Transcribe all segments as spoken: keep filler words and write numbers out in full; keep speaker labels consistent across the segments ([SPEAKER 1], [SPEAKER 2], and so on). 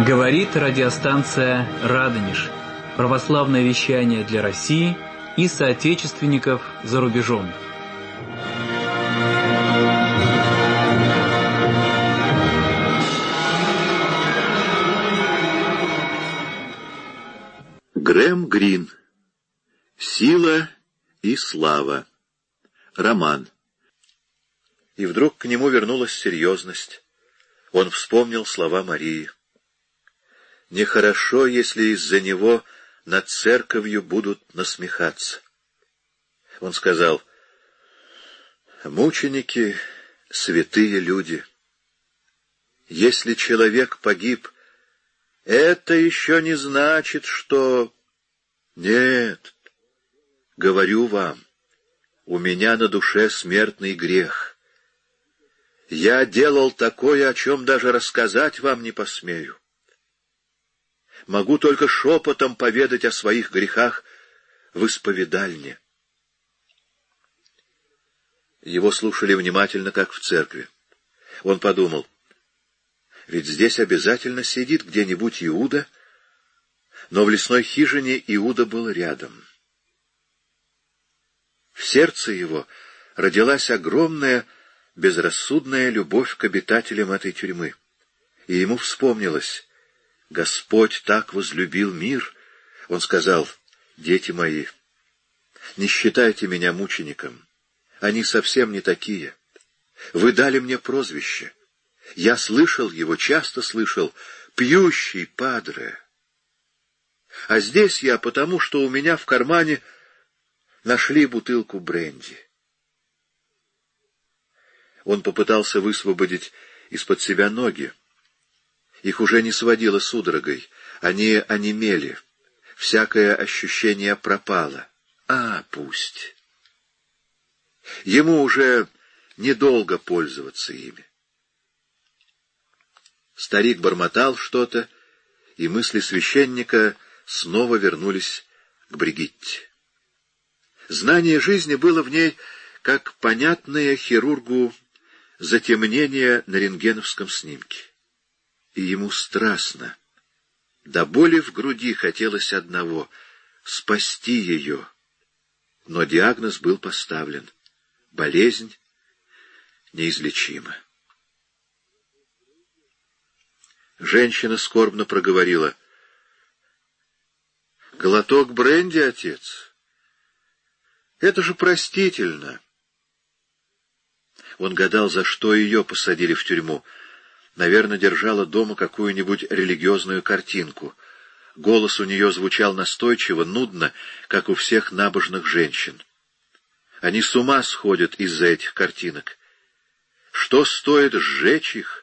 [SPEAKER 1] Говорит радиостанция «Радонеж». Православное вещание для России и соотечественников за рубежом.
[SPEAKER 2] Грэм Грин. «Сила и слава». Роман. И вдруг к нему вернулась серьезность. Он вспомнил слова Марии. Нехорошо, если из-за него над церковью будут насмехаться. Он сказал: мученики — святые люди. Если человек погиб, это еще не значит, что... Нет, говорю вам, у меня на душе смертный грех. Я делал такое, о чем даже рассказать вам не посмею. Могу только шепотом поведать о своих грехах в исповедальне. Его слушали внимательно, как в церкви. Он подумал: ведь здесь обязательно сидит где-нибудь Иуда, но в лесной хижине Иуда был рядом. В сердце его родилась огромная, безрассудная любовь к обитателям этой тюрьмы, и ему вспомнилось: Господь так возлюбил мир. Он сказал: дети мои, не считайте меня мучеником. Они совсем не такие. Вы дали мне прозвище. Я слышал его, часто слышал: пьющий падре. А здесь я потому, что у меня в кармане нашли бутылку бренди. Он попытался высвободить из-под себя ноги. Их уже не сводило судорогой, они онемели, всякое ощущение пропало. А, пусть. Ему уже недолго пользоваться ими. Старик бормотал что-то, и мысли священника снова вернулись к Бригитте. Знание жизни было в ней как понятное хирургу затемнение на рентгеновском снимке. И ему страстно, до боли в груди хотелось одного — спасти ее. Но диагноз был поставлен: болезнь неизлечима. Женщина скорбно проговорила: глоток бренди, отец? Это же простительно. Он гадал, за что ее посадили в тюрьму. Наверное, держала дома какую-нибудь религиозную картинку. Голос у нее звучал настойчиво, нудно, как у всех набожных женщин. Они с ума сходят из-за этих картинок. Что стоит сжечь их?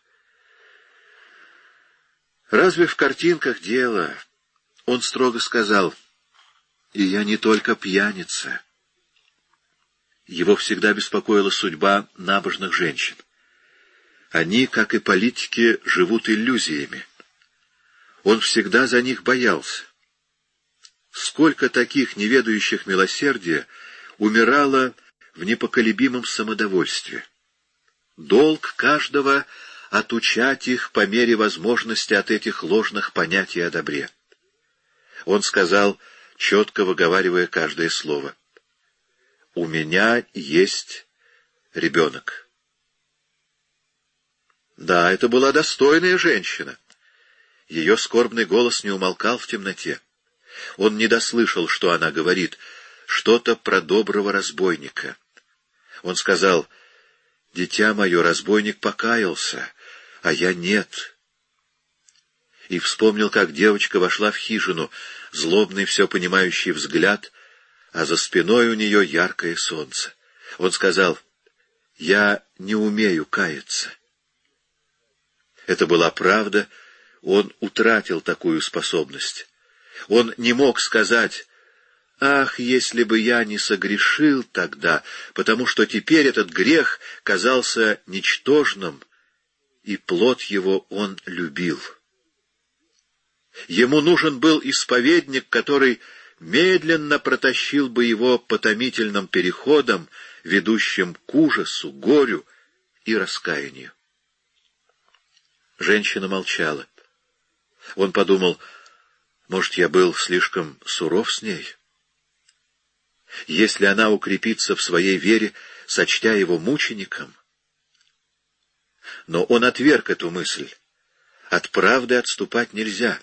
[SPEAKER 2] Разве в картинках дело? Он строго сказал: и я не только пьяница. Его всегда беспокоила судьба набожных женщин. Они, как и политики, живут иллюзиями. Он всегда за них боялся. Сколько таких, не ведающих милосердия, умирало в непоколебимом самодовольстве. Долг каждого — отучать их по мере возможности от этих ложных понятий о добре. Он сказал, четко выговаривая каждое слово: «У меня есть ребенок». Да, это была достойная женщина. Ее скорбный голос не умолкал в темноте. Он не дослышал, что она говорит, что-то про доброго разбойника. Он сказал: «Дитя мое, разбойник покаялся, а я нет». И вспомнил, как девочка вошла в хижину, злобный, все понимающий взгляд, а за спиной у нее яркое солнце. Он сказал: «Я не умею каяться». Это была правда, он утратил такую способность. Он не мог сказать: «Ах, если бы я не согрешил тогда», потому что теперь этот грех казался ничтожным, и плод его он любил. Ему нужен был исповедник, который медленно протащил бы его по томительным переходам, ведущим к ужасу, горю и раскаянию. Женщина молчала. Он подумал, может, я был слишком суров с ней? Если она укрепится в своей вере, сочтя его мучеником? Но он отверг эту мысль. От правды отступать нельзя.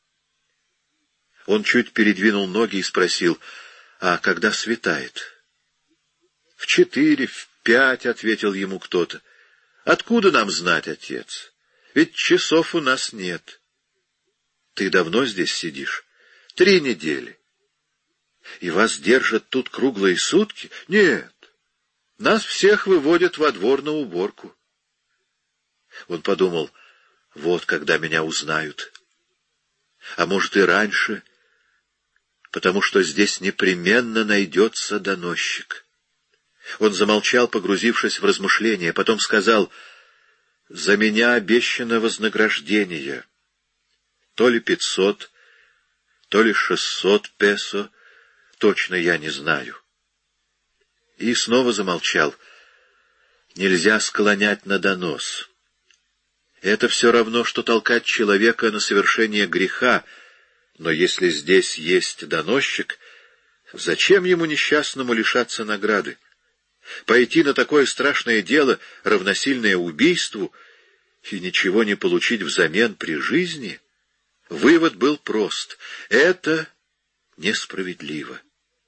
[SPEAKER 2] Он чуть передвинул ноги и спросил, а когда светает? В четыре, в пять, — ответил ему кто-то. Откуда нам знать, отец? Ведь часов у нас нет. Ты давно здесь сидишь? Три недели. И вас держат тут круглые сутки? Нет. Нас всех выводят во двор на уборку. Он подумал, вот когда меня узнают. А может и раньше, потому что здесь непременно найдется доносчик. Он замолчал, погрузившись в размышления, потом сказал, «За меня обещано вознаграждение. То ли пятьсот, то ли шестьсот песо, точно я не знаю». И снова замолчал. Нельзя склонять на донос. Это все равно, что толкать человека на совершение греха, но если здесь есть доносчик, зачем ему несчастному лишаться награды? Пойти на такое страшное дело, равносильное убийству, и ничего не получить взамен при жизни? Вывод был прост. Это несправедливо.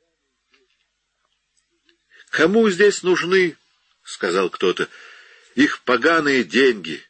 [SPEAKER 2] «Кому здесь нужны, — сказал кто-то, — их поганые деньги?»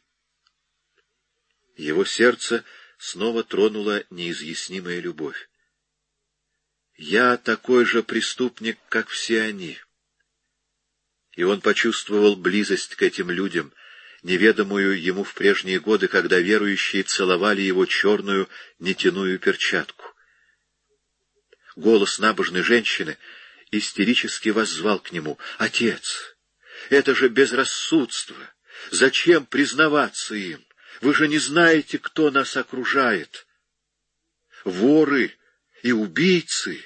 [SPEAKER 2] Его сердце снова тронула неизъяснимая любовь. «Я такой же преступник, как все они». И он почувствовал близость к этим людям, неведомую ему в прежние годы, когда верующие целовали его черную нитяную перчатку. Голос набожной женщины истерически воззвал к нему: «Отец, это же безрассудство! Зачем признаваться им? Вы же не знаете, кто нас окружает. Воры и убийцы!»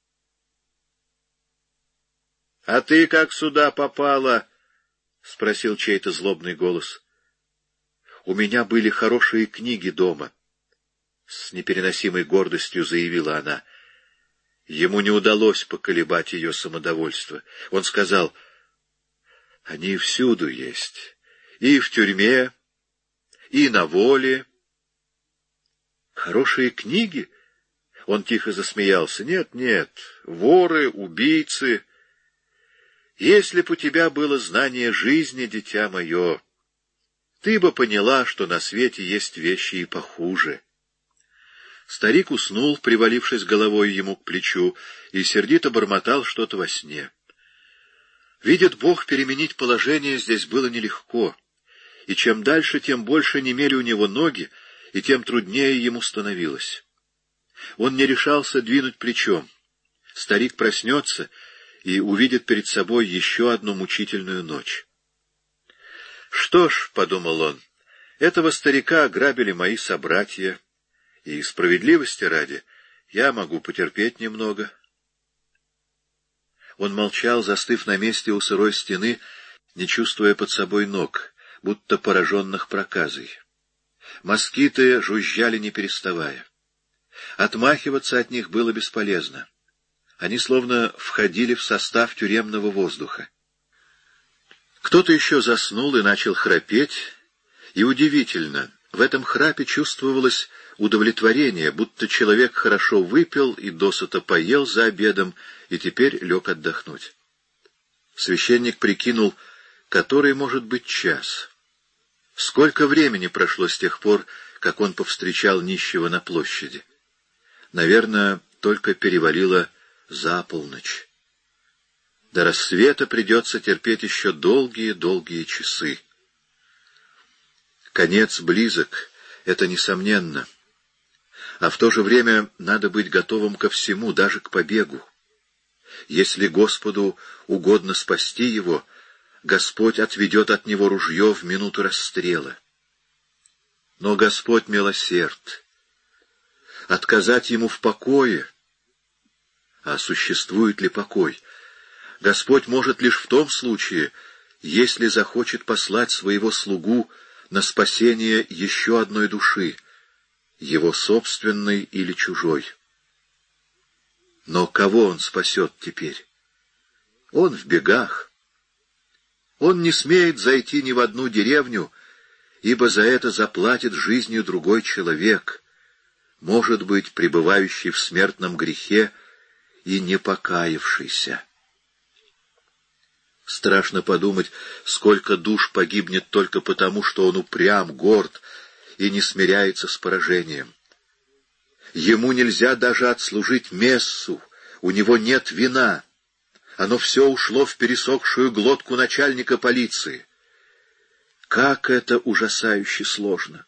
[SPEAKER 2] «А ты как сюда попала?» — спросил чей-то злобный голос. «У меня были хорошие книги дома», — с непереносимой гордостью заявила она. Ему не удалось поколебать ее самодовольство. Он сказал: «Они всюду есть, и в тюрьме, и на воле». «Хорошие книги?» — он тихо засмеялся. «Нет, нет, воры, убийцы. Если б у тебя было знание жизни, дитя мое, ты бы поняла, что на свете есть вещи и похуже». Старик уснул, привалившись головой ему к плечу, и сердито бормотал что-то во сне. Видит Бог, переменить положение здесь было нелегко, и чем дальше, тем больше немели у него ноги, и тем труднее ему становилось. Он не решался двинуть плечом. Старик проснется и увидит перед собой еще одну мучительную ночь. «Что ж, — подумал он, — этого старика ограбили мои собратья, и справедливости ради я могу потерпеть немного». Он молчал, застыв на месте у сырой стены, не чувствуя под собой ног, будто пораженных проказой. Москиты жужжали не переставая. Отмахиваться от них было бесполезно. Они словно входили в состав тюремного воздуха. Кто-то еще заснул и начал храпеть, и удивительно, в этом храпе чувствовалось удовлетворение, будто человек хорошо выпил и досыта поел за обедом и теперь лег отдохнуть. Священник прикинул, который может быть час. Сколько времени прошло с тех пор, как он повстречал нищего на площади? Наверное, только перевалило за полночь. До рассвета придется терпеть еще долгие-долгие часы. Конец близок, это несомненно. А в то же время надо быть готовым ко всему, даже к побегу. Если Господу угодно спасти его, Господь отведет от него ружье в минуту расстрела. Но Господь милосерд. Отказать ему в покое? А существует ли покой? Господь может лишь в том случае, если захочет послать своего слугу на спасение еще одной души, его собственный или чужой. Но кого он спасет теперь? Он в бегах. Он не смеет зайти ни в одну деревню, ибо за это заплатит жизнью другой человек, может быть, пребывающий в смертном грехе и не покаявшийся. Страшно подумать, сколько душ погибнет только потому, что он упрям, горд и не смиряется с поражением. Ему нельзя даже отслужить мессу, у него нет вина. Оно все ушло в пересохшую глотку начальника полиции. Как это ужасающе сложно!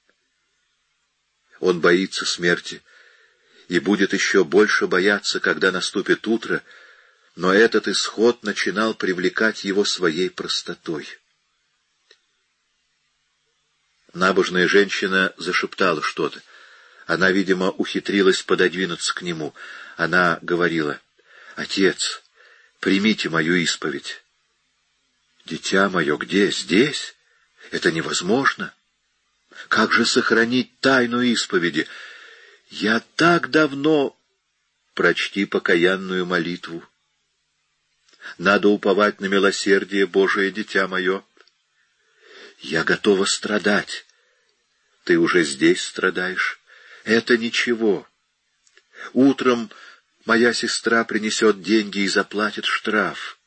[SPEAKER 2] Он боится смерти и будет еще больше бояться, когда наступит утро, но этот исход начинал привлекать его своей простотой. Набожная женщина зашептала что-то. Она, видимо, ухитрилась пододвинуться к нему. Она говорила: «Отец, примите мою исповедь». «Дитя мое, где? Здесь? Это невозможно. Как же сохранить тайну исповеди? Я так давно...» «Прочти покаянную молитву. Надо уповать на милосердие Божие, дитя мое». «Я готова страдать». «Ты уже здесь страдаешь. Это ничего. Утром моя сестра принесет деньги и заплатит штраф».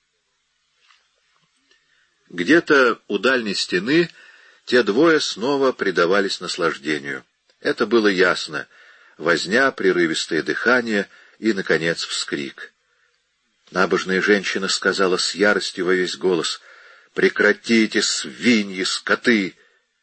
[SPEAKER 2] Где-то у дальней стены те двое снова предавались наслаждению. Это было ясно. Возня, прерывистое дыхание и, наконец, вскрик. Набожная женщина сказала с яростью во весь голос: «Прекратите, свиньи, скоты!»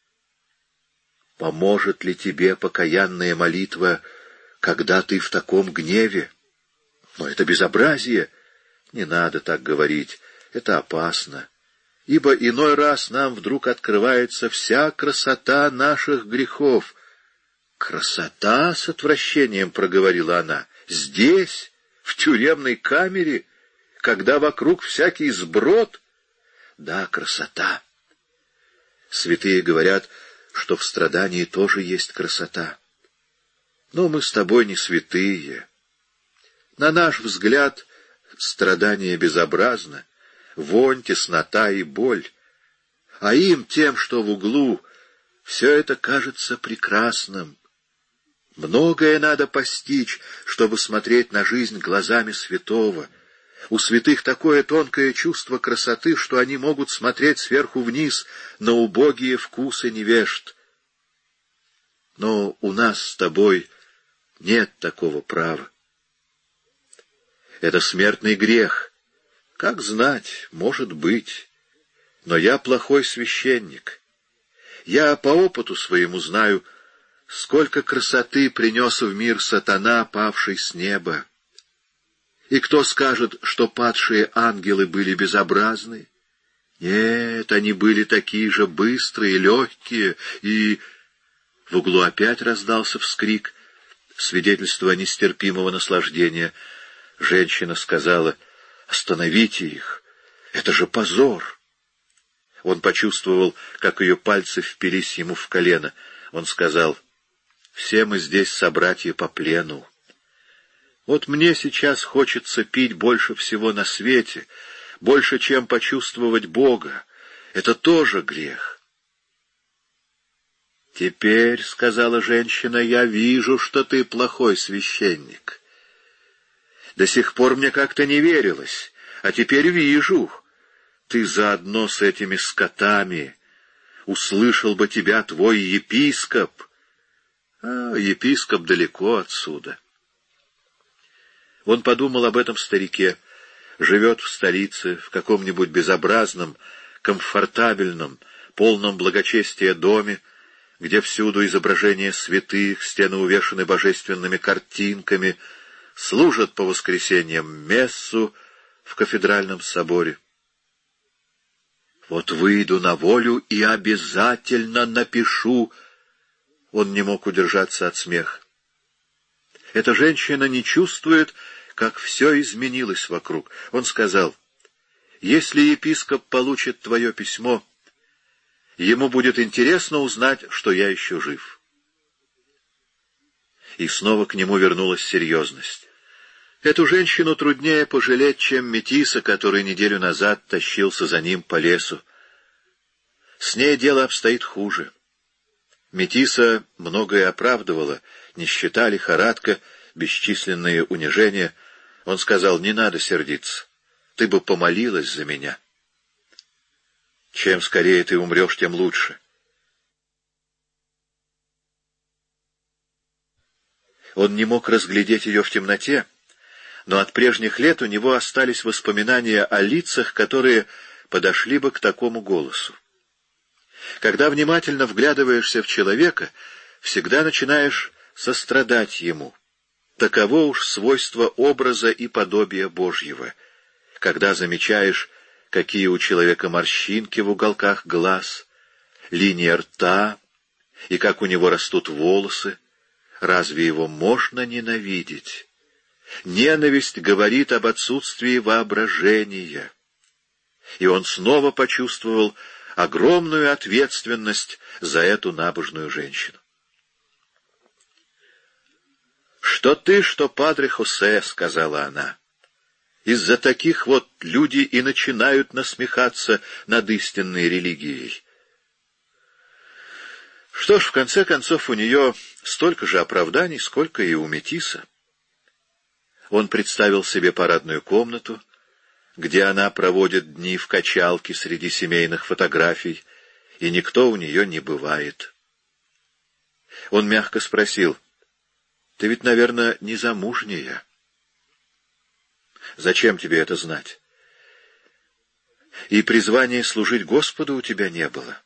[SPEAKER 2] Поможет ли тебе покаянная молитва, когда ты в таком гневе? Но это безобразие. Не надо так говорить, это опасно. Ибо иной раз нам вдруг открывается вся красота наших грехов. «Красота!» — с отвращением проговорила она. «Здесь, в тюремной камере, когда вокруг всякий сброд?» «Да, красота!» Святые говорят, что в страдании тоже есть красота. Но мы с тобой не святые. На наш взгляд, страдание безобразно, вонь, теснота и боль. А им, тем, что в углу, все это кажется прекрасным. Многое надо постичь, чтобы смотреть на жизнь глазами святого. У святых такое тонкое чувство красоты, что они могут смотреть сверху вниз на убогие вкусы невежд. Но у нас с тобой нет такого права. Это смертный грех. Как знать, может быть. Но я плохой священник. Я по опыту своему знаю, сколько красоты принес в мир сатана, павший с неба. И кто скажет, что падшие ангелы были безобразны? Нет, они были такие же быстрые, легкие, и... В углу опять раздался вскрик, свидетельство нестерпимого наслаждения. Женщина сказала: «Остановите их! Это же позор!» Он почувствовал, как ее пальцы впились ему в колено. Он сказал: «Все мы здесь собратья по плену. Вот мне сейчас хочется пить больше всего на свете, больше, чем почувствовать Бога. Это тоже грех». «Теперь, — сказала женщина, — я вижу, что ты плохой священник. До сих пор мне как-то не верилось, а теперь вижу. Ты заодно с этими скотами. Услышал бы тебя твой епископ». А епископ далеко отсюда. Он подумал об этом старике. Живет в столице, в каком-нибудь безобразном, комфортабельном, полном благочестия доме, где всюду изображения святых, стены увешаны божественными картинками, служат по воскресеньям мессу в кафедральном соборе. «Вот выйду на волю и обязательно напишу». Он не мог удержаться от смеха. Эта женщина не чувствует, как все изменилось вокруг. Он сказал: «Если епископ получит твое письмо, ему будет интересно узнать, что я еще жив». и снова к нему вернулась серьезность. Эту женщину труднее пожалеть, чем Метиса, который неделю назад тащился за ним по лесу. С ней дело обстоит хуже. Метиса многое оправдывала, нищета, лихорадка, бесчисленные унижения. Он сказал: «Не надо сердиться, ты бы помолилась за меня. Чем скорее ты умрешь, тем лучше». Он не мог разглядеть ее в темноте, но от прежних лет у него остались воспоминания о лицах, которые подошли бы к такому голосу. Когда внимательно вглядываешься в человека, всегда начинаешь сострадать ему. Таково уж свойство образа и подобия Божьего. Когда замечаешь, какие у человека морщинки в уголках глаз, линия рта, и как у него растут волосы, разве его можно ненавидеть? Ненависть говорит об отсутствии воображения. И он снова почувствовал огромную ответственность за эту набожную женщину. «Что ты, что падре Хосе», — сказала она. «Из-за таких вот люди и начинают насмехаться над истинной религией». Что ж, в конце концов, у нее столько же оправданий, сколько и у Метиса. Он представил себе парадную комнату, где она проводит дни в качалке среди семейных фотографий, и никто у нее не бывает. Он мягко спросил: «Ты ведь, наверное, не замужняя?» «Зачем тебе это знать? И призвания служить Господу у тебя не было».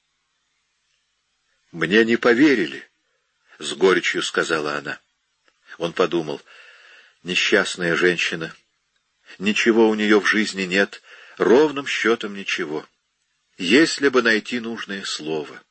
[SPEAKER 2] «Мне не поверили», — с горечью сказала она. Он подумал: несчастная женщина, ничего у нее в жизни нет, ровным счетом ничего, если бы найти нужное слово.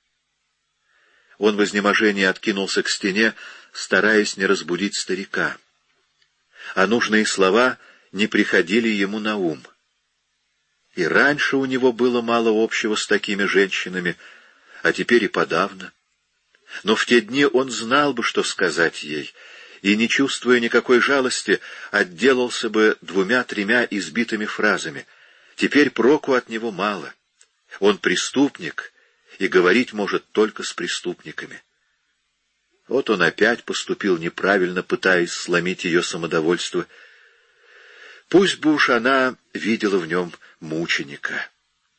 [SPEAKER 2] Он в изнеможении откинулся к стене, стараясь не разбудить старика. А нужные слова не приходили ему на ум. И раньше у него было мало общего с такими женщинами, а теперь и подавно. Но в те дни он знал бы, что сказать ей, и, не чувствуя никакой жалости, отделался бы двумя-тремя избитыми фразами. Теперь проку от него мало. Он преступник и говорить может только с преступниками. Вот он опять поступил неправильно, пытаясь сломить ее самодовольство. Пусть бы уж она видела в нем мученика.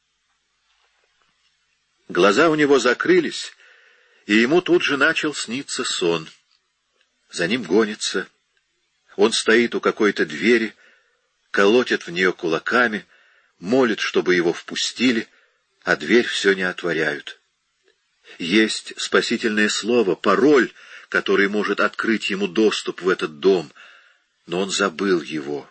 [SPEAKER 2] Глаза у него закрылись, и ему тут же начал сниться сон. За ним гонится. Он стоит у какой-то двери, колотит в нее кулаками, молит, чтобы его впустили, а дверь все не отворяют. Есть спасительное слово, пароль, который может открыть ему доступ в этот дом, но он забыл его.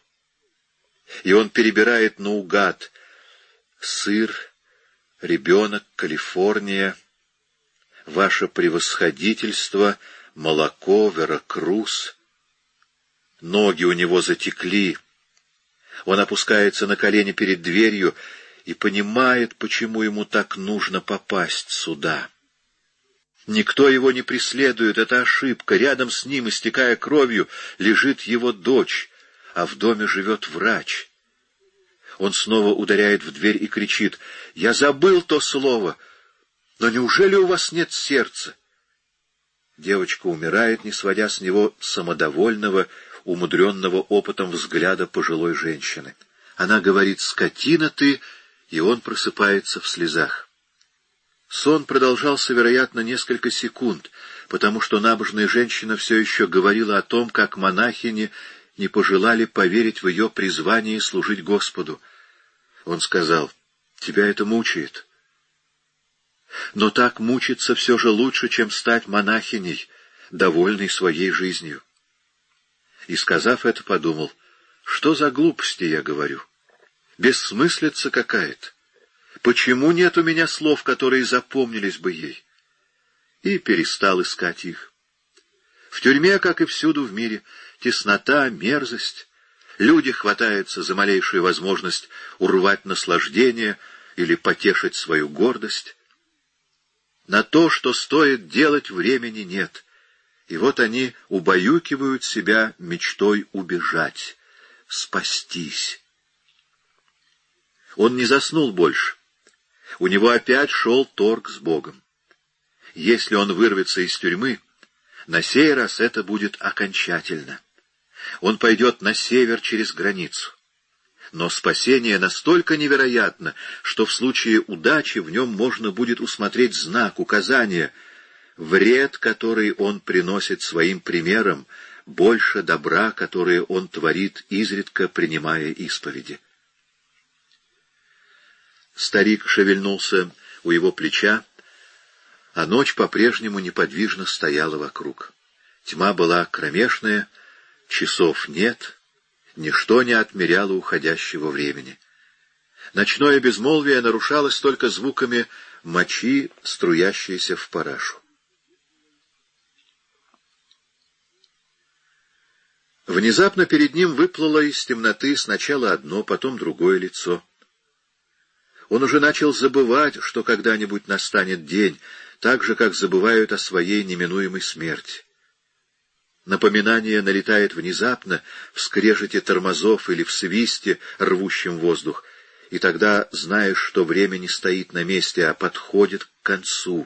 [SPEAKER 2] И он перебирает наугад: сыр, ребенок, Калифорния, ваше превосходительство, молоко, Веракрус. Ноги у него затекли. Он опускается на колени перед дверью и понимает, почему ему так нужно попасть сюда. Никто его не преследует, это ошибка. Рядом с ним, истекая кровью, лежит его дочь, а в доме живет врач. Он снова ударяет в дверь и кричит: «Я забыл то слово! Но неужели у вас нет сердца?» Девочка умирает, не сводя с него самодовольного, умудренного опытом взгляда пожилой женщины. Она говорит: «Скотина ты!» и он просыпается в слезах. Сон продолжался, вероятно, несколько секунд, потому что набожная женщина все еще говорила о том, как монахини не пожелали поверить в ее призвание служить Господу. Он сказал: «Тебя это мучает. Но так мучиться все же лучше, чем стать монахиней, довольной своей жизнью». И, сказав это, подумал: что за глупости я говорю? Бессмыслица какая-то. Почему нет у меня слов, которые запомнились бы ей? И перестал искать их. В тюрьме, как и всюду в мире, теснота, мерзость. Люди хватаются за малейшую возможность урвать наслаждение или потешить свою гордость. На то, что стоит делать, времени нет, И вот они убаюкивают себя мечтой убежать, спастись. Он не заснул больше. У него опять шел торг с Богом. Если он вырвется из тюрьмы, на сей раз это будет окончательно. Он пойдет на север через границу. Но спасение настолько невероятно, что в случае удачи в нем можно будет усмотреть знак, указание. Вред, который он приносит своим примером, больше добра, которое он творит, изредка принимая исповеди. Старик шевельнулся у его плеча, а ночь по-прежнему неподвижно стояла вокруг. Тьма была кромешная, часов нет, ничто не отмеряло уходящего времени. Ночное безмолвие нарушалось только звуками мочи, струящейся в парашу. Внезапно перед ним выплыло из темноты сначала одно, потом другое лицо. Он уже начал забывать, что когда-нибудь настанет день, так же, как забывают о своей неминуемой смерти. Напоминание налетает внезапно, в скрежете тормозов или в свисте, рвущем воздух, и тогда знаешь, что время не стоит на месте, а подходит к концу.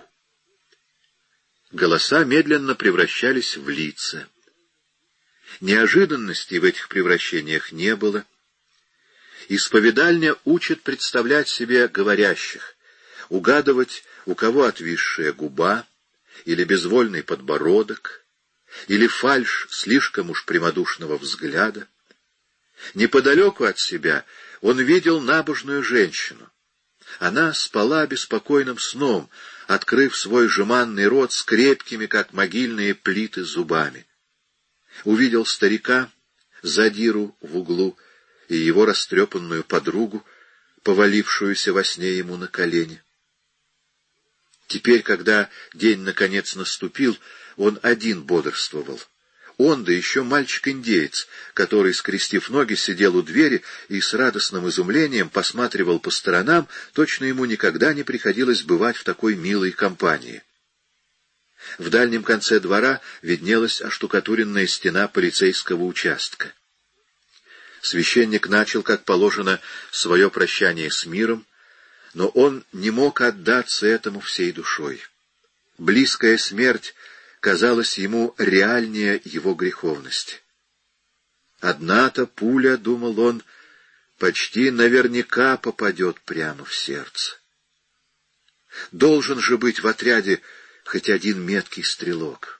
[SPEAKER 2] Голоса медленно превращались в лица. Неожиданностей в этих превращениях не было. Исповедальня учит представлять себе говорящих, угадывать, у кого отвисшая губа, или безвольный подбородок, или фальшь слишком уж прямодушного взгляда. Неподалеку от себя он видел набожную женщину. Она спала беспокойным сном, открыв свой жеманный рот с крепкими, как могильные плиты, зубами. Увидел старика, задиру в углу, и его растрепанную подругу, повалившуюся во сне ему на колени. Теперь, когда день наконец наступил, он один бодрствовал. Он, да еще мальчик-индеец, который, скрестив ноги, сидел у двери и с радостным изумлением посматривал по сторонам, точно ему никогда не приходилось бывать в такой милой компании. В дальнем конце двора виднелась оштукатуренная стена полицейского участка. Священник начал, как положено, свое прощание с миром, но он не мог отдаться этому всей душой. Близкая смерть казалась ему реальнее его греховности. Одна-то пуля, думал он, почти наверняка попадет прямо в сердце. Должен же быть в отряде хоть один меткий стрелок.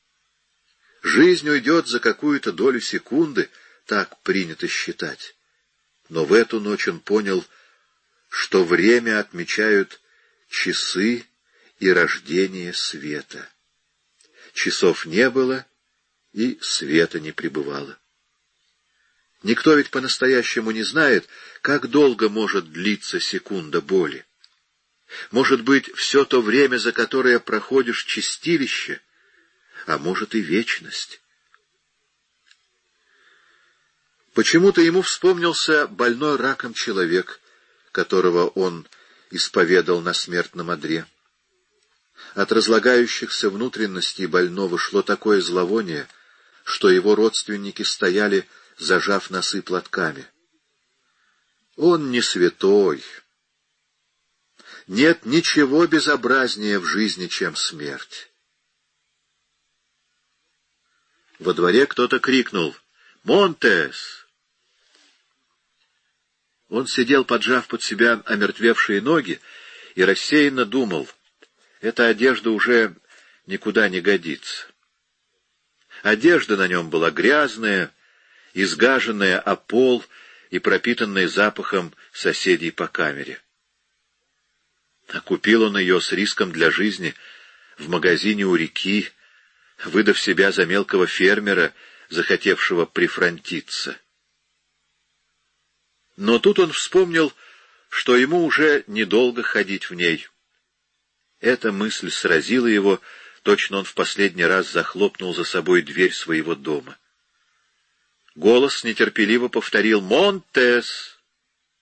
[SPEAKER 2] Жизнь уйдет за какую-то долю секунды, так принято считать. Но в эту ночь он понял, что время отмечают часы и рождение света. Часов не было, и света не пребывало. Никто ведь по-настоящему не знает, как долго может длиться секунда боли. Может быть, все то время, за которое проходишь чистилище, а может и вечность. Почему-то ему вспомнился больной раком человек, которого он исповедал на смертном одре. От разлагающихся внутренностей больного шло такое зловоние, что его родственники стояли, зажав носы платками. Он не святой. Нет ничего безобразнее в жизни, чем смерть. Во дворе кто-то крикнул «Монтес!». Он сидел, поджав под себя омертвевшие ноги, и рассеянно думал: эта одежда уже никуда не годится. Одежда на нем была грязная, изгаженная о пол и пропитанная запахом соседей по камере. А купил он ее с риском для жизни в магазине у реки, выдав себя за мелкого фермера, захотевшего прифронтиться. Но тут он вспомнил, что ему уже недолго ходить в ней. Эта мысль сразила его, точно он в последний раз захлопнул за собой дверь своего дома. Голос нетерпеливо повторил «Монтес!».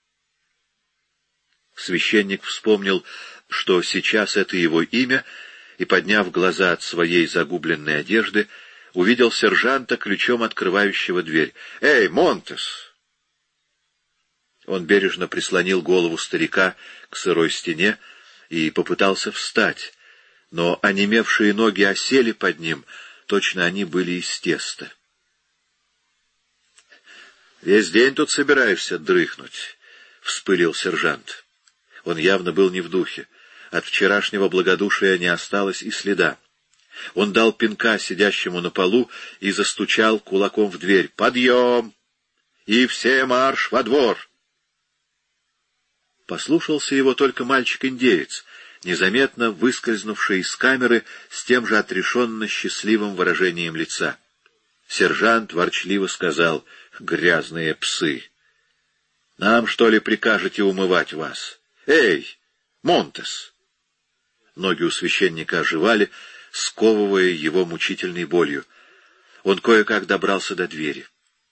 [SPEAKER 2] Священник вспомнил, что сейчас это его имя, и, подняв глаза от своей загубленной одежды, увидел сержанта, ключом открывающего дверь. «Эй, Монтес!» Он бережно прислонил голову старика к сырой стене и попытался встать, но онемевшие ноги осели под ним, точно они были из теста. «Весь день тут собираешься дрыхнуть», — вспылил сержант. Он явно был не в духе. От вчерашнего благодушия не осталось и следа. Он дал пинка сидящему на полу и застучал кулаком в дверь. «Подъем! И все марш во двор!» Послушался его только мальчик-индеец, незаметно выскользнувший из камеры с тем же отрешенно счастливым выражением лица. Сержант ворчливо сказал: «Грязные псы! Нам, что ли, прикажете умывать вас? Эй, Монтес!» Ноги у священника оживали, сковывая его мучительной болью. Он кое-как добрался до двери.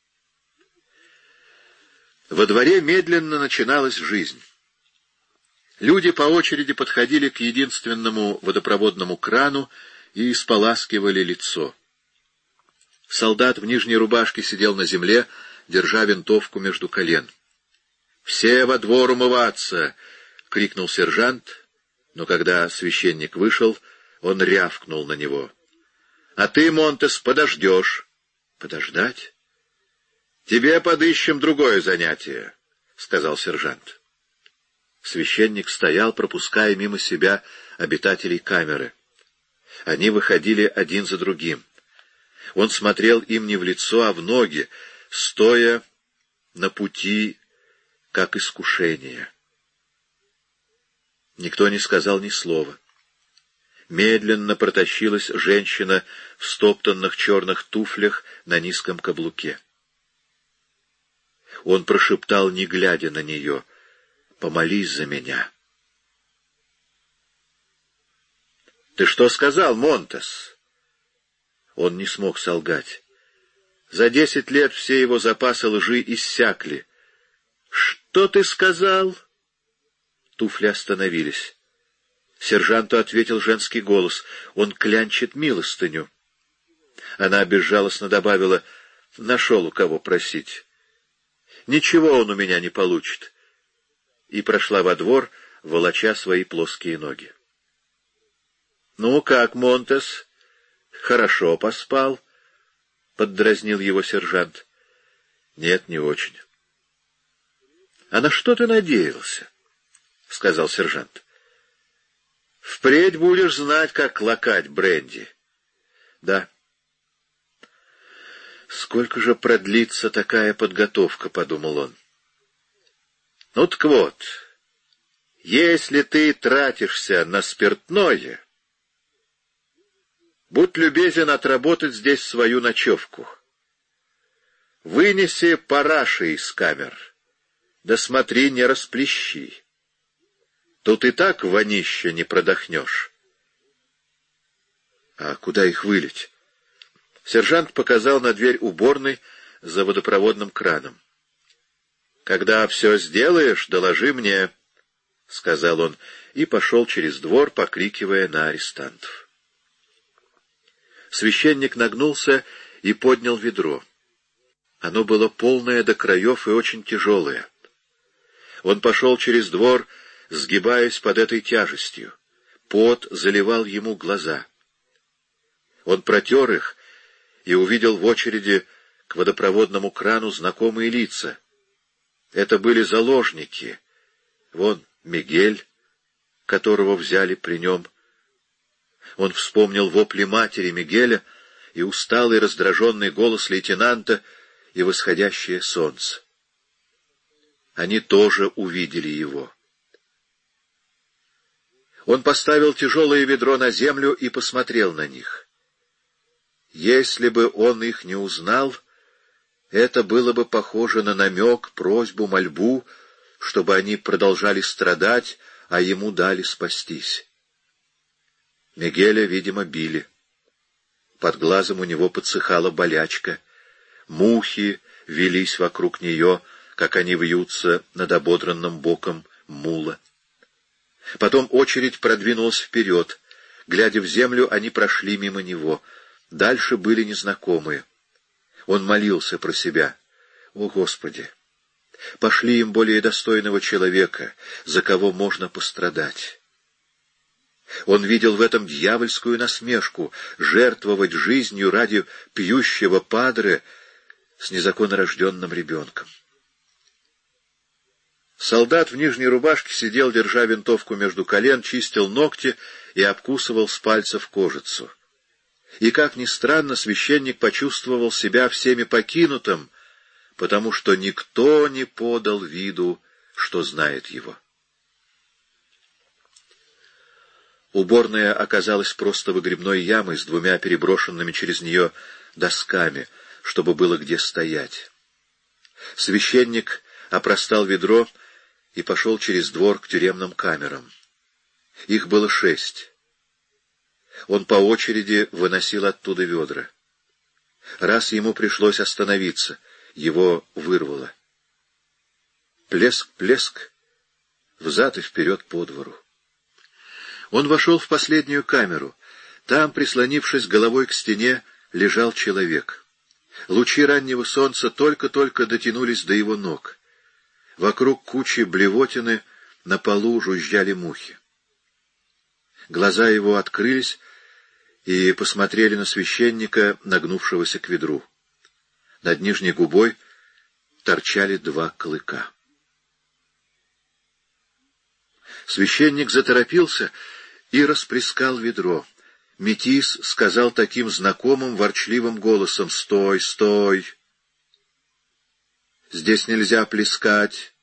[SPEAKER 2] Во дворе медленно начиналась жизнь. Люди по очереди подходили к единственному водопроводному крану и споласкивали лицо. Солдат в нижней рубашке сидел на земле, держа винтовку между колен. «Все во двор умываться!» — крикнул сержант, но когда священник вышел, он рявкнул на него. «А ты, Монтес, подождешь». «Подождать?» «Тебе подыщем другое занятие», — сказал сержант. Священник стоял, пропуская мимо себя обитателей камеры. Они выходили один за другим. Он смотрел им не в лицо, а в ноги, стоя на пути, как искушение. Никто не сказал ни слова. Медленно протащилась женщина в стоптанных черных туфлях на низком каблуке. Он прошептал, не глядя на нее: «Помолись за меня». «Ты что сказал, Монтес?» Он не смог солгать. За десять лет все его запасы лжи иссякли. «Что ты сказал?» Туфли остановились. Сержанту ответил женский голос. Он клянчит милостыню. Она безжалостно добавила: «Нашел у кого просить. Ничего он у меня не получит». И прошла во двор, волоча свои плоские ноги. «Ну как, Монтес, хорошо поспал?» — поддразнил его сержант. «Нет, не очень». «А на что ты надеялся?» — сказал сержант. «Впредь будешь знать, как лакать бренди». «Да». «Сколько же продлится такая подготовка?» — подумал он. «Ну так вот, если ты тратишься на спиртное, будь любезен отработать здесь свою ночевку. Вынеси параши из камер, да смотри, не расплещи. Тут и так вонища не продохнешь». «А куда их вылить?» Сержант показал на дверь уборной за водопроводным краном. «Когда все сделаешь, доложи мне», — сказал он, и пошел через двор, покрикивая на арестантов. Священник нагнулся и поднял ведро. Оно было полное до краев и очень тяжелое. Он пошел через двор, сгибаясь под этой тяжестью. Пот заливал ему глаза. Он протер их и увидел в очереди к водопроводному крану знакомые лица. Это были заложники. Вон Мигель, которого взяли при нем. Он вспомнил вопли матери Мигеля и усталый раздраженный голос лейтенанта и восходящее солнце. Они тоже увидели его. Он поставил тяжелое ведро на землю и посмотрел на них. Если бы он их не узнал, это было бы похоже на намек, просьбу, мольбу, чтобы они продолжали страдать, а ему дали спастись. Мигеля, видимо, били. Под глазом у него подсыхала болячка. Мухи велись вокруг нее, как они вьются над ободранным боком мула. Потом очередь продвинулась вперед, Глядя в землю, они прошли мимо него. Дальше были незнакомые. Он молился про себя. «О, Господи! Пошли им более достойного человека, за кого можно пострадать». Он видел в этом дьявольскую насмешку — жертвовать жизнью ради пьющего падре с незаконнорожденным ребенком. Солдат в нижней рубашке сидел, держа винтовку между колен, чистил ногти и обкусывал с пальцев кожицу. И, как ни странно, священник почувствовал себя всеми покинутым, потому что никто не подал виду, что знает его. Уборная оказалась просто выгребной ямой с двумя переброшенными через нее досками, чтобы было где стоять. Священник опростал ведро и пошел через двор к тюремным камерам. Их было шесть. Он по очереди выносил оттуда ведра. Раз ему пришлось остановиться, его вырвало. Плеск, плеск, взад и вперед по двору. Он вошел в последнюю камеру. Там, прислонившись головой к стене, лежал человек. Лучи раннего солнца только-только дотянулись до его ног. Вокруг кучи блевотины на полу жужжали мухи. Глаза его открылись и посмотрели на священника, нагнувшегося к ведру. Над нижней губой торчали два клыка. Священник заторопился и расплескал ведро. Метис сказал таким знакомым, ворчливым голосом: «Стой, стой! Здесь нельзя плескать!»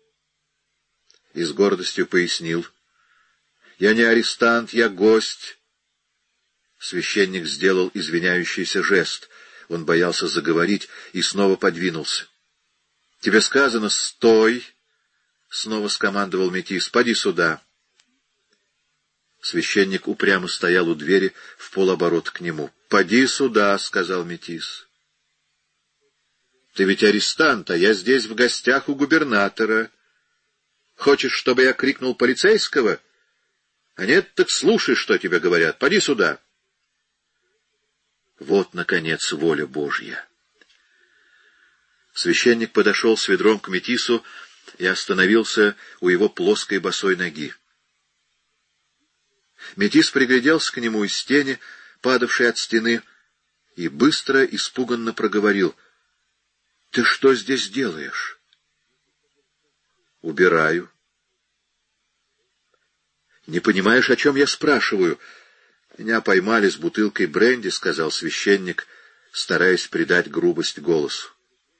[SPEAKER 2] И с гордостью пояснил: «Я не арестант, я гость». Священник сделал извиняющийся жест. Он боялся заговорить и снова подвинулся. «Тебе сказано, стой!» — снова скомандовал Метис. «Поди сюда». Священник упрямо стоял у двери в полоборота к нему. «Поди сюда», — сказал Метис. «Ты ведь арестант, а я здесь в гостях у губернатора. Хочешь, чтобы я крикнул полицейского? А нет, так слушай, что тебе говорят. Поди сюда». Вот, наконец, воля Божья. Священник подошел с ведром к Метису и остановился у его плоской босой ноги. Метис пригляделся к нему из тени, падавшей от стены, и быстро, испуганно проговорил: «Ты что здесь делаешь?» «Убираю». «Не понимаешь, о чем я спрашиваю?» «Меня поймали с бутылкой бренди», — сказал священник, стараясь придать грубость голосу.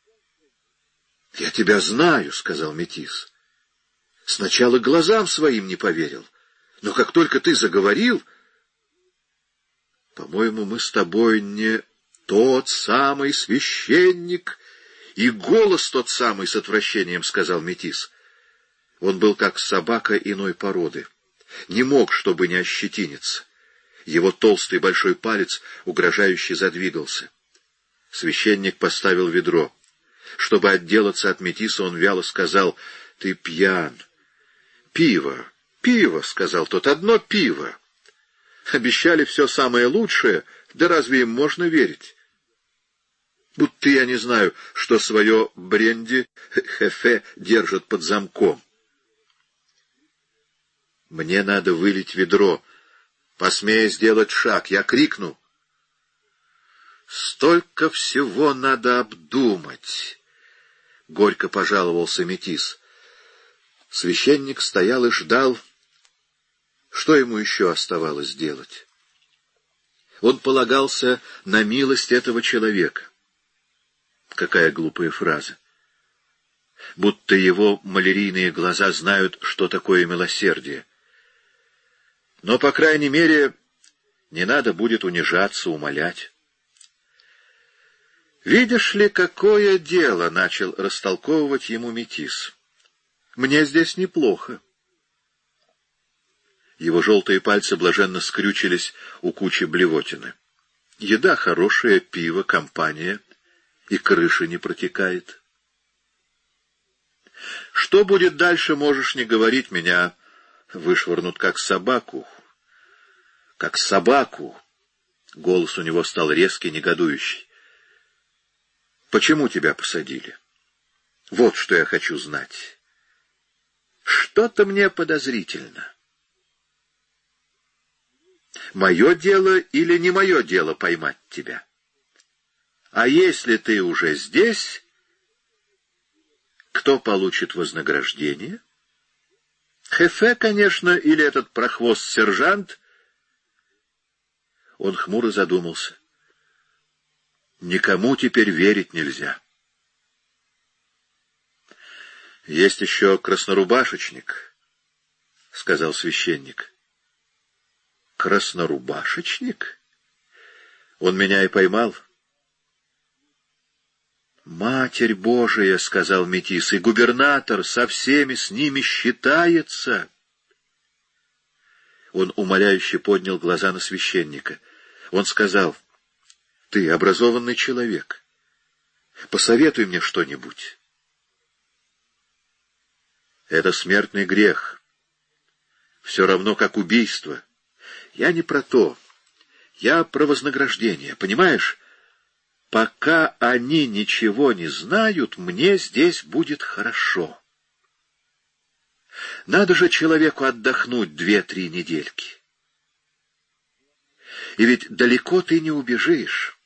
[SPEAKER 2] «Я тебя знаю», — сказал Метис. «Сначала глазам своим не поверил, но как только ты заговорил...» «По-моему, мы с тобой не тот самый священник, и голос тот самый», — с отвращением сказал Метис. Он был как собака иной породы, не мог, чтобы не ощетиниться. Его толстый большой палец угрожающе задвигался. Священник поставил ведро. Чтобы отделаться от Метиса, он вяло сказал: «Ты пьян». «Пиво, пиво», — сказал тот, — «одно пиво. Обещали все самое лучшее, да разве им можно верить? Будто я не знаю, что свое бренди Хефе держат под замком». «Мне надо вылить ведро. Посмея сделать шаг, я крикну». «Столько всего надо обдумать», — горько пожаловался Метис. Священник стоял и ждал. Что ему еще оставалось делать? Он полагался на милость этого человека. Какая глупая фраза! Будто его малярийные глаза знают, что такое милосердие. Но, по крайней мере, не надо будет унижаться, умолять. «Видишь ли, какое дело?» — начал растолковывать ему Метис. «Мне здесь неплохо». Его желтые пальцы блаженно скрючились у кучи блевотины. Еда хорошая, пиво, компания, и крыша не протекает. «Что будет дальше, можешь не говорить, меня вышвырнут как собаку. как собаку. Голос у него стал резкий, негодующий. Почему тебя посадили? Вот что я хочу знать. Что-то мне подозрительно. Мое дело или не мое дело поймать тебя? А если ты уже здесь, кто получит вознаграждение? Хефе, конечно, или этот прохвост-сержант? Он хмуро задумался. Никому теперь верить нельзя. Есть еще краснорубашечник, — сказал священник. Краснорубашечник? Он меня и поймал. Матерь Божия, — сказал метис, — и губернатор со всеми с ними считается. Он умоляюще поднял глаза на священника. Он сказал: ты образованный человек. Посоветуй мне что-нибудь. Это смертный грех. Все равно, как убийство. Я не про то. Я про вознаграждение. Понимаешь? Пока они ничего не знают, мне здесь будет хорошо. Надо же человеку отдохнуть две-три недельки. И ведь далеко ты не убежишь.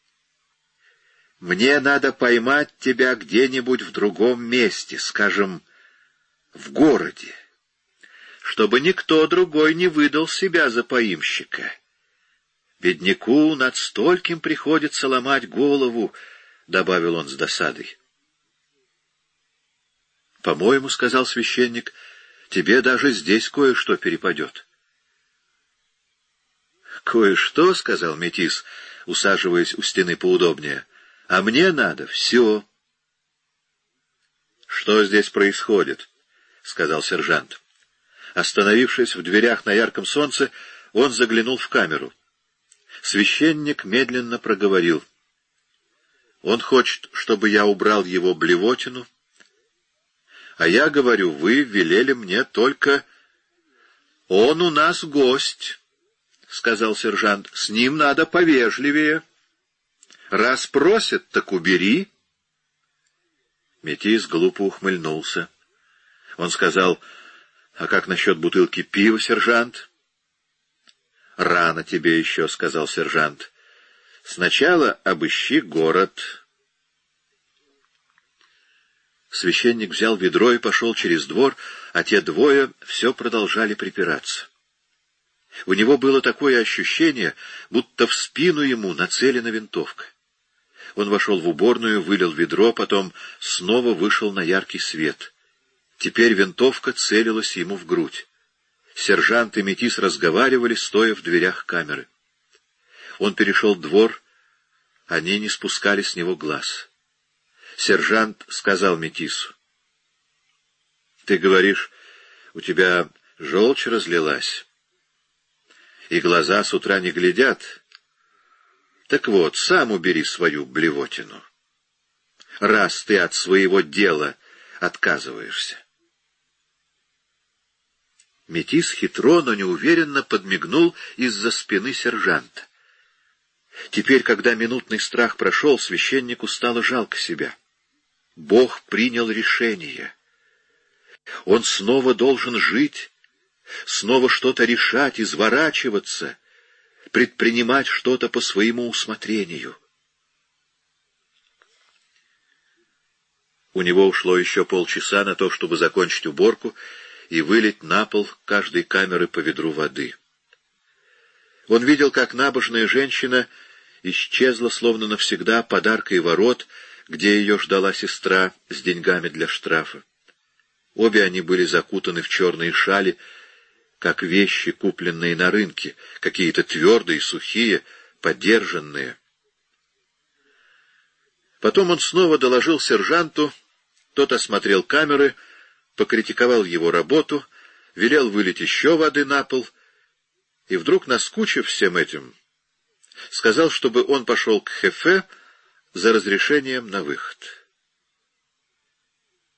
[SPEAKER 2] Мне надо поймать тебя где-нибудь в другом месте, скажем, в городе, чтобы никто другой не выдал себя за поимщика. Бедняку над стольким приходится ломать голову, — добавил он с досадой. — По-моему, — сказал священник, — тебе даже здесь кое-что перепадет. — Кое-что, — сказал метис, усаживаясь у стены поудобнее, — а мне надо все. — Что здесь происходит? — сказал сержант. Остановившись в дверях на ярком солнце, он заглянул в камеру. Священник медленно проговорил: он хочет, чтобы я убрал его блевотину, а я говорю, вы велели мне только... — Он у нас гость, — сказал сержант, — с ним надо повежливее. Раз просит, так убери. Метис глупо ухмыльнулся. Он сказал: — а как насчет бутылки пива, сержант? — Рано тебе еще, — сказал сержант. — Сначала обыщи город. Священник взял ведро и пошел через двор, а те двое все продолжали припираться. У него было такое ощущение, будто в спину ему нацелена винтовка. Он вошел в уборную, вылил ведро, потом снова вышел на яркий свет. Теперь винтовка целилась ему в грудь. Сержант и метис разговаривали, стоя в дверях камеры. Он перешел двор, они не спускали с него глаз. Сержант сказал метису: — Ты говоришь, у тебя желчь разлилась, и глаза с утра не глядят. Так вот, сам убери свою блевотину, раз ты от своего дела отказываешься. Метис хитро, но неуверенно подмигнул из-за спины сержанта. Теперь, когда минутный страх прошел, священнику стало жалко себя. Бог принял решение. Он снова должен жить, снова что-то решать, изворачиваться, предпринимать что-то по своему усмотрению. У него ушло еще полчаса на то, чтобы закончить уборку и вылить на пол каждой камеры по ведру воды. Он видел, как набожная женщина исчезла, словно навсегда, подаркой ворот, где ее ждала сестра с деньгами для штрафа. Обе они были закутаны в черные шали, как вещи, купленные на рынке, какие-то твердые, сухие, подержанные. Потом он снова доложил сержанту, тот осмотрел камеры, покритиковал его работу, велел вылить еще воды на пол, и вдруг, наскучив всем этим, сказал, чтобы он пошел к Хефе за разрешением на выход.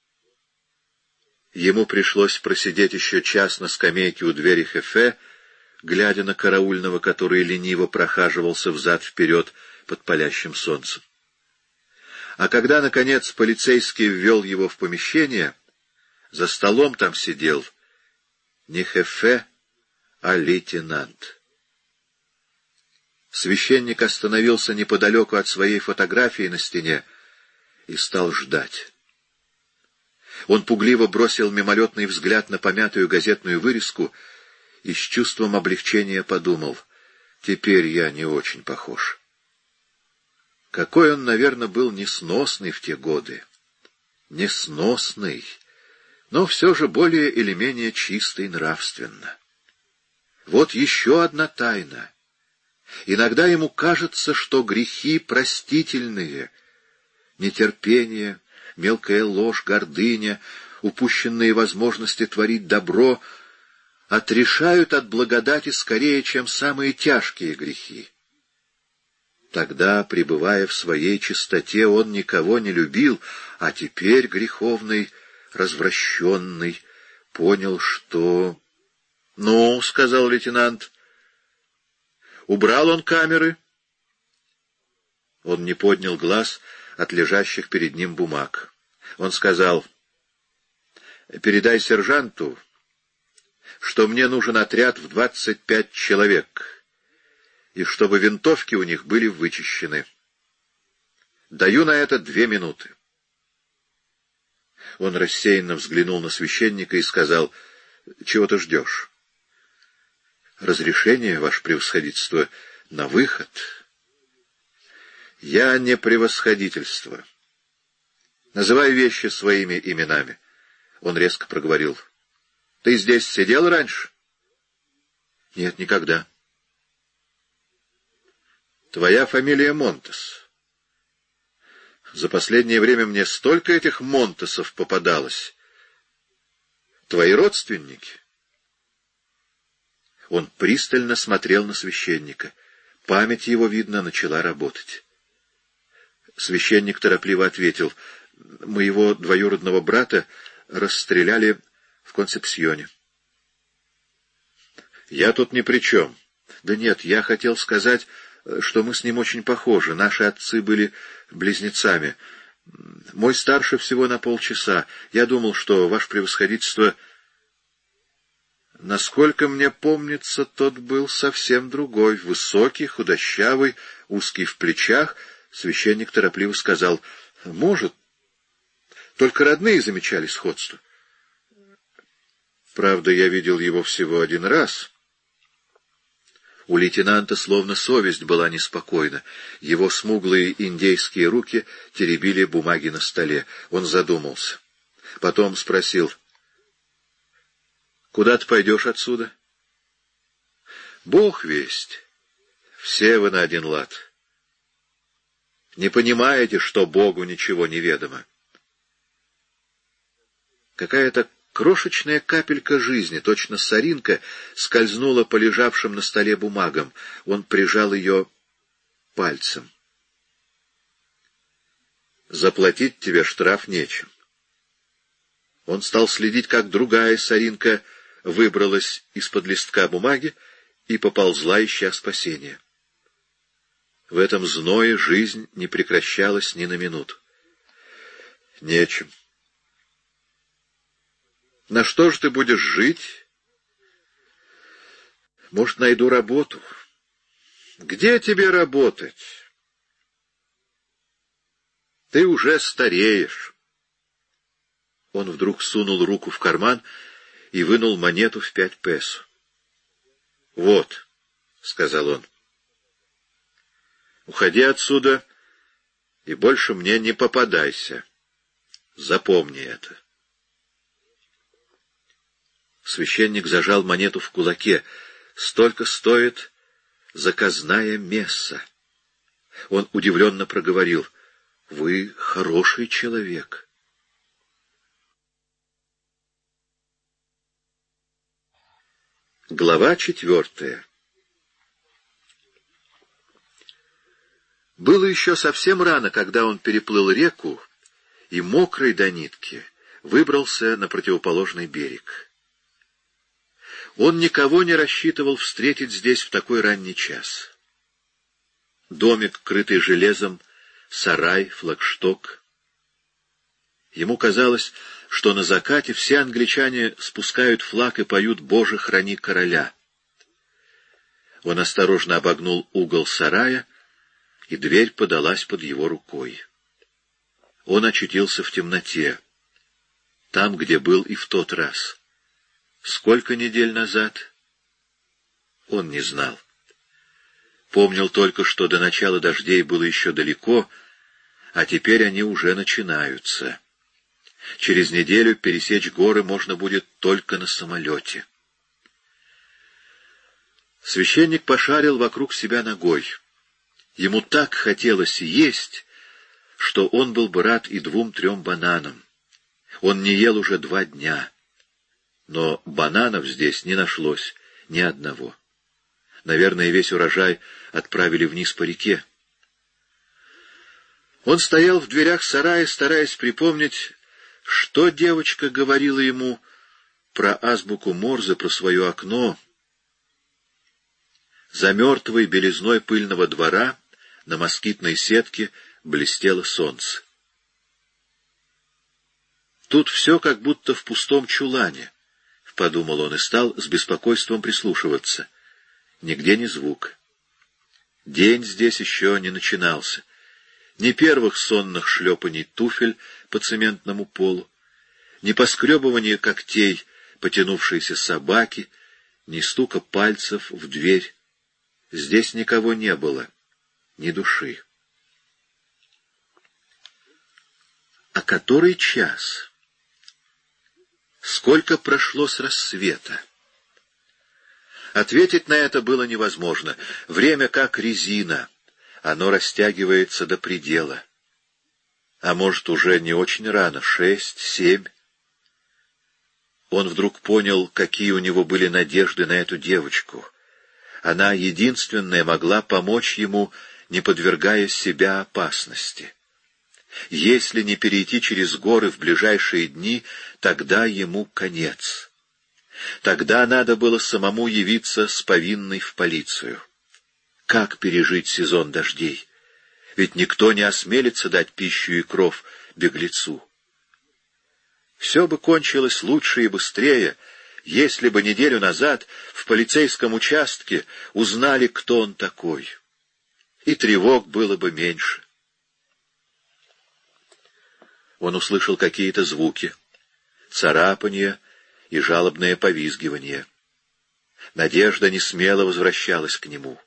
[SPEAKER 2] Ему пришлось просидеть еще час на скамейке у двери Хефе, глядя на караульного, который лениво прохаживался взад-вперед под палящим солнцем. А когда, наконец, полицейский ввел его в помещение, за столом там сидел не Хефе, а лейтенант. Священник остановился неподалеку от своей фотографии на стене и стал ждать. Он пугливо бросил мимолетный взгляд на помятую газетную вырезку и с чувством облегчения подумал: теперь я не очень похож. Какой он, наверное, был несносный в те годы. Несносный, но все же более или менее чистый нравственно. Вот еще одна тайна. Иногда ему кажется, что грехи простительные, нетерпение, мелкая ложь, гордыня, упущенные возможности творить добро отрешают от благодати скорее, чем самые тяжкие грехи. Тогда, пребывая в своей чистоте, он никого не любил, а теперь греховный, развращенный, понял, что... — Ну, — сказал лейтенант, — убрал он камеры? Он не поднял глаз от лежащих перед ним бумаг. Он сказал: «Передай сержанту, что мне нужен отряд в двадцать пять человек, и чтобы винтовки у них были вычищены. Даю на это две минуты». Он рассеянно взглянул на священника и сказал: «Чего ты ждешь?» «Разрешение, ваше превосходительство, на выход». «Я не превосходительство. Называй вещи своими именами». Он резко проговорил: «Ты здесь сидел раньше?» «Нет, никогда». «Твоя фамилия Монтес. За последнее время мне столько этих Монтесов попадалось. Твои родственники?» Он пристально смотрел на священника. Память его, видно, начала работать. Священник торопливо ответил: «Моего двоюродного брата расстреляли в Консепсьоне». «Я тут ни при чем». «Да нет, я хотел сказать, что мы с ним очень похожи. Наши отцы были близнецами. Мой старше всего на полчаса. Я думал, что ваше превосходительство...» «Насколько мне помнится, тот был совсем другой, высокий, худощавый, узкий в плечах». Священник торопливо сказал: «Может, только родные замечали сходство». «Правда, я видел его всего один раз». У лейтенанта словно совесть была неспокойна. Его смуглые индейские руки теребили бумаги на столе. Он задумался. Потом спросил: «Куда ты пойдешь отсюда?» «Бог весть. Все вы на один лад. Не понимаете, что Богу ничего не ведомо. Какая-то крошечная капелька жизни, точно соринка, скользнула по лежавшим на столе бумагам. Он прижал ее пальцем. «Заплатить тебе штраф нечем». Он стал следить, как другая соринка выбралась из-под листка бумаги и поползла, ища спасения. В этом зное жизнь не прекращалась ни на минуту. «Нечем». «На что же ты будешь жить?» «Может, найду работу». «Где тебе работать? Ты уже стареешь». Он вдруг сунул руку в карман и вынул монету в пять песо. «Вот», — сказал он, — «уходи отсюда и больше мне не попадайся. Запомни это». Священник зажал монету в кулаке. «Столько стоит заказная месса». Он удивленно проговорил: «Вы хороший человек». Глава четвертая. Было еще совсем рано, когда он переплыл реку и, мокрый до нитки, выбрался на противоположный берег. Он никого не рассчитывал встретить здесь в такой ранний час. Домик, крытый железом, сарай, флагшток. Ему казалось, что на закате все англичане спускают флаг и поют «Боже, храни короля». Он осторожно обогнул угол сарая, и дверь подалась под его рукой. Он очутился в темноте, там, где был и в тот раз. Сколько недель назад? Он не знал. Помнил только, что до начала дождей было еще далеко, а теперь они уже начинаются. Через неделю пересечь горы можно будет только на самолете. Священник пошарил вокруг себя ногой. Ему так хотелось есть, что он был бы рад и двум-трем бананам. Он не ел уже два дня. Но бананов здесь не нашлось ни одного. Наверное, весь урожай отправили вниз по реке. Он стоял в дверях сарая, стараясь припомнить, что девочка говорила ему про азбуку Морзе, про свое окно. За мертвой белизной пыльного двора на москитной сетке блестело солнце. Тут все как будто в пустом чулане, — подумал он и стал с беспокойством прислушиваться. Нигде ни звука. День здесь еще не начинался. Ни первых сонных шлепаний туфель по цементному полу, ни поскребывания когтей потянувшейся собаки, ни стука пальцев в дверь. Здесь никого не было, ни души. А который час? Сколько прошло с рассвета? Ответить на это было невозможно. Время как резина. Оно растягивается до предела. А может, уже не очень рано, шесть, семь. Он вдруг понял, какие у него были надежды на эту девочку. Она единственная могла помочь ему, не подвергая себя опасности. Если не перейти через горы в ближайшие дни, тогда ему конец. Тогда надо было самому явиться с повинной в полицию. Как пережить сезон дождей? Ведь никто не осмелится дать пищу и кров беглецу. Все бы кончилось лучше и быстрее, если бы неделю назад в полицейском участке узнали, кто он такой. И тревог было бы меньше. Он услышал какие-то звуки, царапанье и жалобное повизгивание. Надежда несмело возвращалась к нему.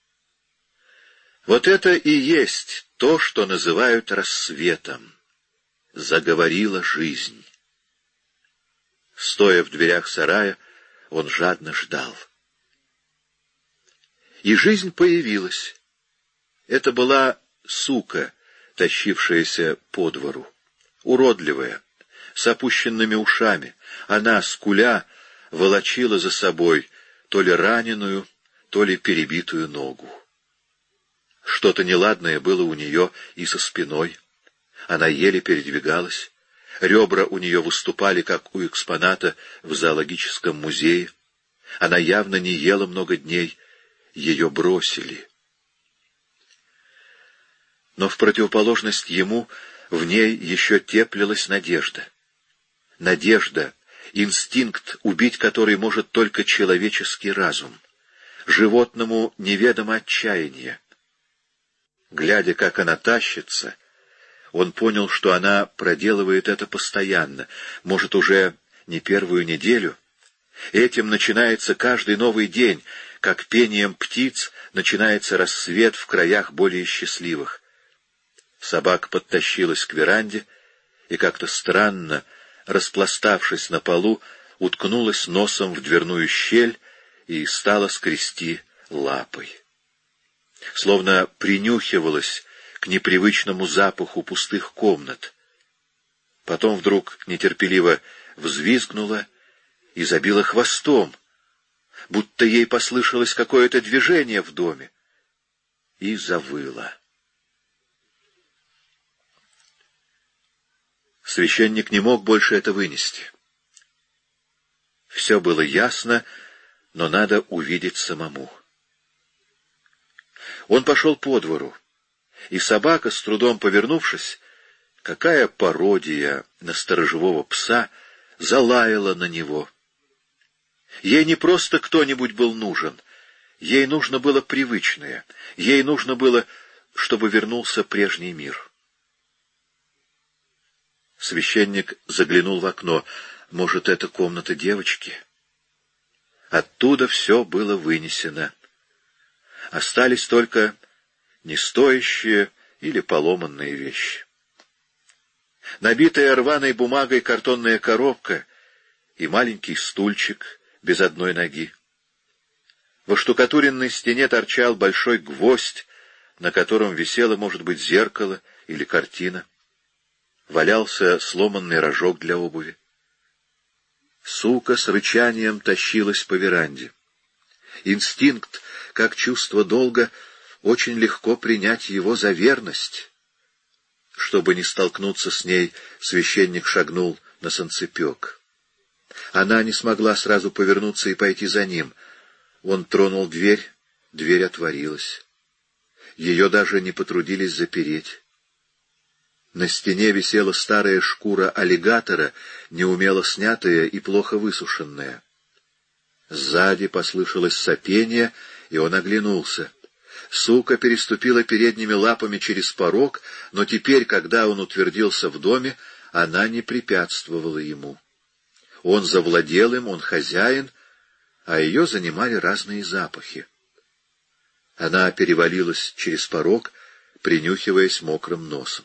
[SPEAKER 2] Вот это и есть то, что называют рассветом. Заговорила жизнь. Стоя в дверях сарая, он жадно ждал. И жизнь появилась. Это была сука, тащившаяся по двору. Уродливая, с опущенными ушами. Она, скуля, волочила за собой то ли раненую, то ли перебитую ногу. Что-то неладное было у нее и со спиной. Она еле передвигалась. Ребра у нее выступали, как у экспоната в зоологическом музее. Она явно не ела много дней. Ее бросили. Но в противоположность ему в ней еще теплилась надежда. Надежда — инстинкт, убить который может только человеческий разум. Животному неведомо отчаяние. Глядя, как она тащится, он понял, что она проделывает это постоянно, может, уже не первую неделю. Этим начинается каждый новый день, как пением птиц начинается рассвет в краях более счастливых. Собака подтащилась к веранде и как-то странно, распластавшись на полу, уткнулась носом в дверную щель и стала скрести лапой. Словно принюхивалась к непривычному запаху пустых комнат. Потом вдруг нетерпеливо взвизгнула и забила хвостом, будто ей послышалось какое-то движение в доме, и завыла. Священник не мог больше это вынести. Все было ясно, но надо увидеть самому. Он пошел по двору, и собака, с трудом повернувшись, какая пародия на сторожевого пса, залаяла на него. Ей не просто кто-нибудь был нужен, ей нужно было привычное, ей нужно было, чтобы вернулся прежний мир. Священник заглянул в окно. Может, это комната девочки? Оттуда все было вынесено. Остались только нестоящие или поломанные вещи. Набитая рваной бумагой картонная коробка и маленький стульчик без одной ноги. В оштукатуренной стене торчал большой гвоздь, на котором висело, может быть, зеркало или картина. Валялся сломанный рожок для обуви. Сука с рычанием тащилась по веранде. Инстинкт, как чувство долга, очень легко принять его за верность. Чтобы не столкнуться с ней, священник шагнул на санцепёк. Она не смогла сразу повернуться и пойти за ним. Он тронул дверь, дверь отворилась. Ее даже не потрудились запереть. На стене висела старая шкура аллигатора, неумело снятая и плохо высушенная. Сзади послышалось сопение, и он оглянулся. Сука переступила передними лапами через порог, но теперь, когда он утвердился в доме, она не препятствовала ему. Он завладел им, он хозяин, а ее занимали разные запахи. Она перевалилась через порог, принюхиваясь мокрым носом.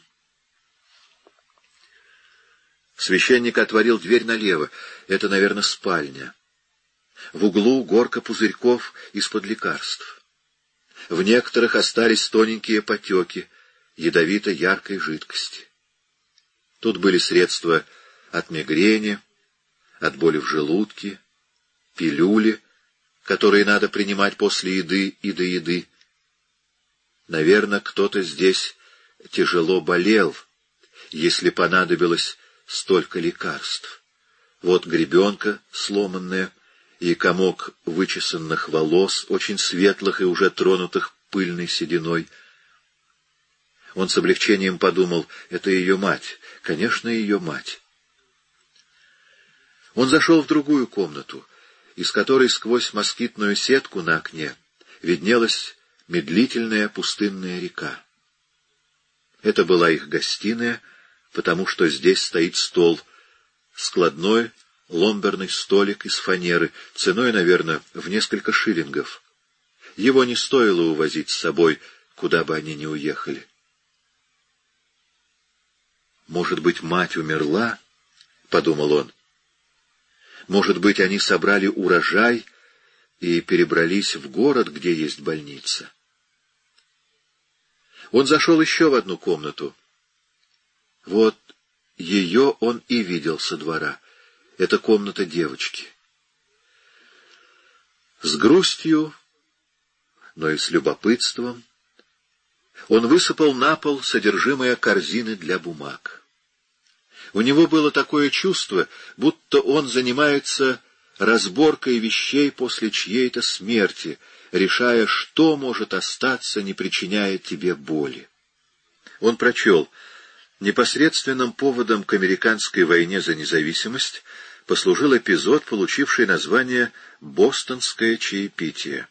[SPEAKER 2] Священник отворил дверь налево. Это, наверное, спальня. В углу горка пузырьков из-под лекарств. В некоторых остались тоненькие потеки ядовито-яркой жидкости. Тут были средства от мигрени, от боли в желудке, пилюли, которые надо принимать после еды и до еды. Наверное, кто-то здесь тяжело болел, если понадобилось столько лекарств. Вот гребенка сломанная и комок вычесанных волос, очень светлых и уже тронутых пыльной сединой. Он с облегчением подумал, это ее мать, конечно, ее мать. Он зашел в другую комнату, из которой сквозь москитную сетку на окне виднелась медлительная пустынная река. Это была их гостиная, потому что здесь стоит стол, складной ломберный столик из фанеры, ценой, наверное, в несколько шиллингов. Его не стоило увозить с собой, куда бы они ни уехали. «Может быть, мать умерла?» — подумал он. «Может быть, они собрали урожай и перебрались в город, где есть больница?» Он зашел еще в одну комнату. Вот ее он и видел со двора. Это комната девочки. С грустью, но и с любопытством, он высыпал на пол содержимое корзины для бумаг. У него было такое чувство, будто он занимается разборкой вещей после чьей-то смерти, решая, что может остаться, не причиняя тебе боли. Он прочел: непосредственным поводом к американской войне за независимость послужил эпизод, получивший название «Бостонское чаепитие».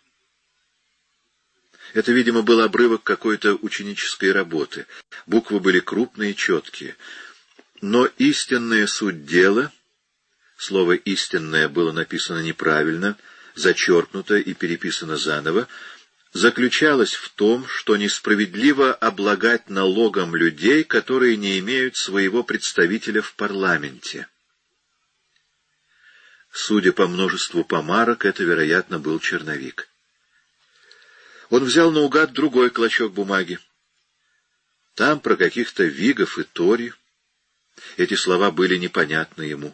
[SPEAKER 2] Это, видимо, был обрывок какой-то ученической работы. Буквы были крупные и четкие. Но истинная суть дела, слово «истинное» было написано неправильно, зачеркнуто и переписано заново, заключалась в том, что несправедливо облагать налогом людей, которые не имеют своего представителя в парламенте. Судя по множеству помарок, это, вероятно, был черновик. Он взял наугад другой клочок бумаги. Там про каких-то вигов и тори. Эти слова были непонятны ему.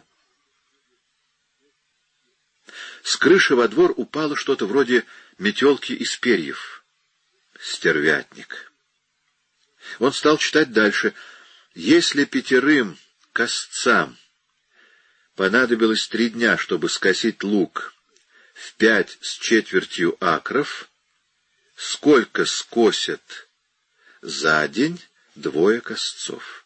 [SPEAKER 2] С крыши во двор упало что-то вроде метелки из перьев. Стервятник. Он стал читать дальше. Если пятерым косцам понадобилось три дня, чтобы скосить луг в пять с четвертью акров, сколько скосят за день двое косцов.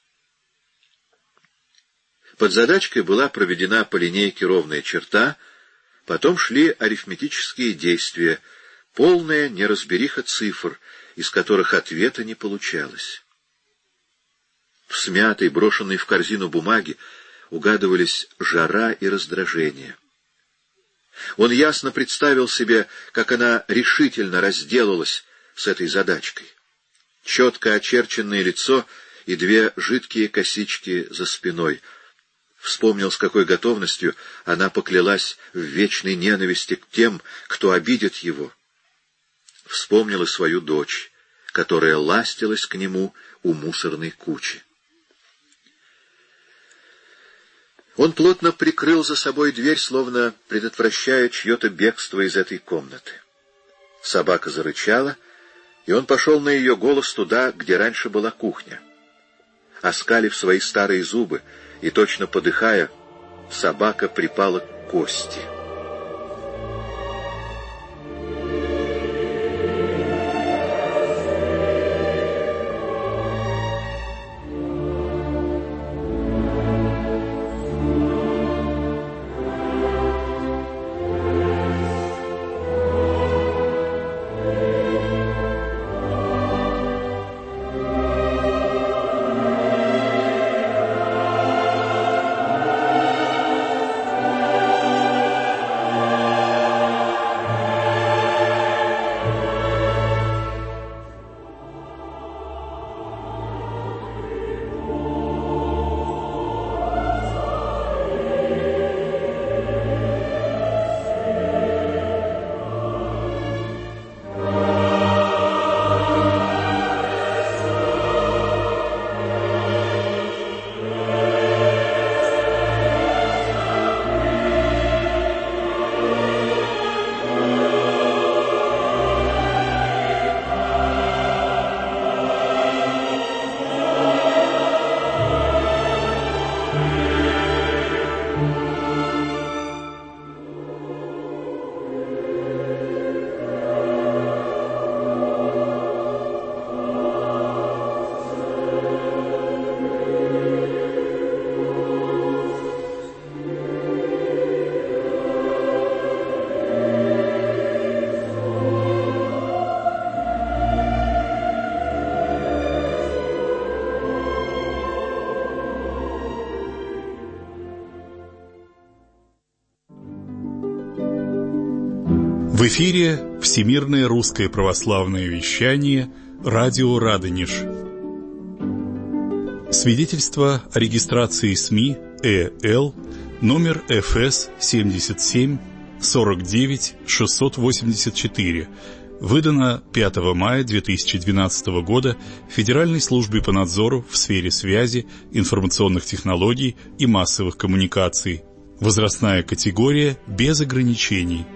[SPEAKER 2] Под задачкой была проведена по линейке ровная черта, потом шли арифметические действия, полная неразбериха цифр, из которых ответа не получалось. В смятой, брошенной в корзину бумаге угадывались жара и раздражение. Он ясно представил себе, как она решительно разделалась с этой задачкой. Четко очерченное лицо и две жидкие косички за спиной. Вспомнил, с какой готовностью она поклялась в вечной ненависти к тем, кто обидит его. Вспомнил и свою дочь, которая ластилась к нему у мусорной кучи. Он плотно прикрыл за собой дверь, словно предотвращая чье-то бегство из этой комнаты. Собака зарычала, и он пошел на ее голос туда, где раньше была кухня. Оскалив свои старые зубы и точно подыхая, собака припала к кости.
[SPEAKER 3] В эфире Всемирное русское православное вещание, радио Радонеж. Свидетельство о регистрации СМИ ЭЛ номер эф эс семьдесят семь сорок девять шестьсот восемьдесят четыре, выдано пятого мая две тысячи двенадцатого года Федеральной службе по надзору в сфере связи, информационных технологий и массовых коммуникаций. Возрастная категория без ограничений.